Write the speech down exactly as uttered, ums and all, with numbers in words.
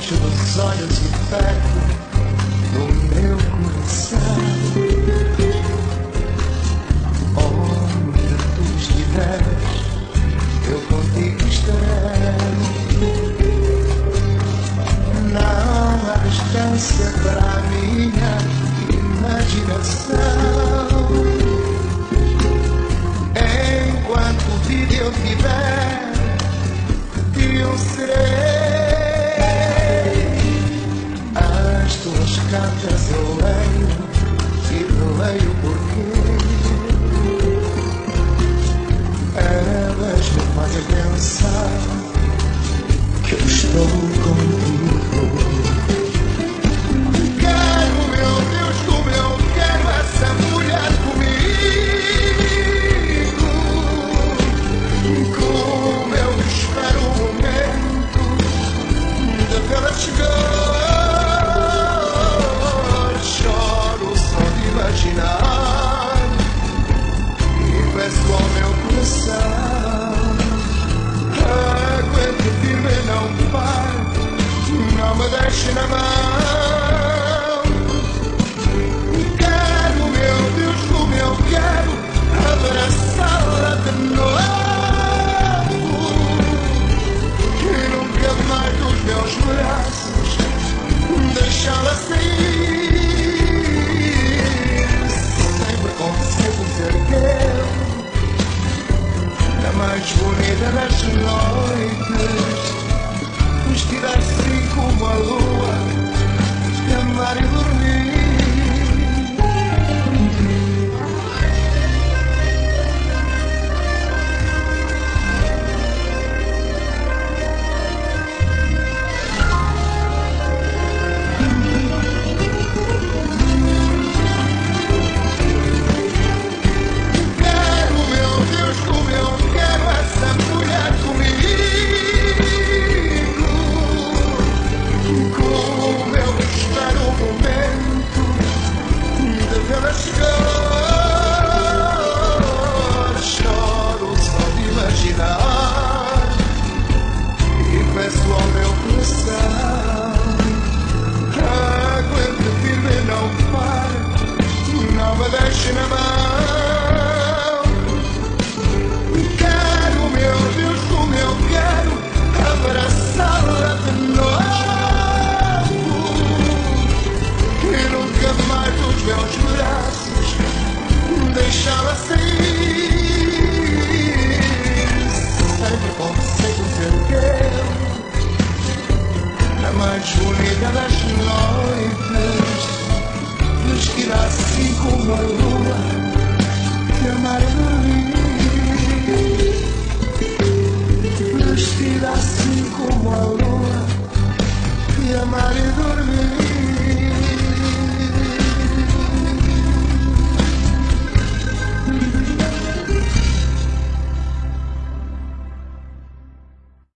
longe dos olhos e perto do meu coração. Onde tu estiveres, eu contigo estarei. Não há distância para a minha imaginação. Enquanto vida eu tiver, eu serei. As tuas cartas eu leio e releio porquê. Elas me fazem pensar que eu estou contigo. Quero, meu Deus, como eu quero essa mulher comigo. Como eu espero o momento de vê-la chegar. Choro só de imaginar e peço ao meu coração. Aguente firme, não pare, não me deixe na mão. Quero, meu Deus, como eu quero abraçá-la de novo e nunca mais dos meus braços deixá-la sair. Sem preconceito ser eu, a mais bonita das noites, vestida assim como a lua, de amar e dormir. Quero, meu Deus, como eu quero essa mulher comigo. Como eu espero o momento de vê-la chegar. Choro só de imaginar e peço ao meu coração. Aguente firme, não pare, não me deixe na mão. Quero, meu Deus, como eu quero abraçá-la de novo e nunca mais dos meus braços deixá-la sair. Sem preconceito ser eu, a mais bonita das noites, vestida assim como a lua.